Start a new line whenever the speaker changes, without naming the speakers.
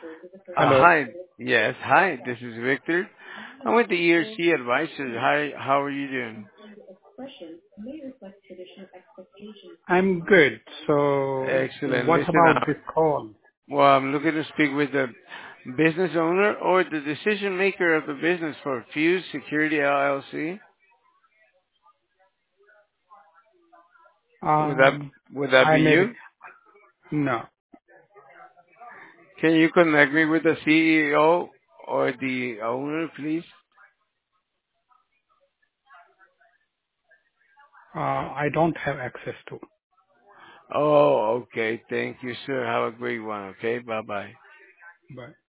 Hello.
Hi. Yes, hi. This is Victor. I'm with the ERC Advisors. Hi, how are you doing?
I'm good. So
Excellent.
what
Listen
about
up.
this call?
Well, I'm looking to speak with the business owner or the decision maker of the business for Fuse Security LLC. Would that
Um,
would that
I
be
may be,
you?
no,
Can you connect me with the CEO or the owner, please?
I don't have access to.
Oh, okay. Thank you, sir. Have a great one. Okay. Bye bye.
But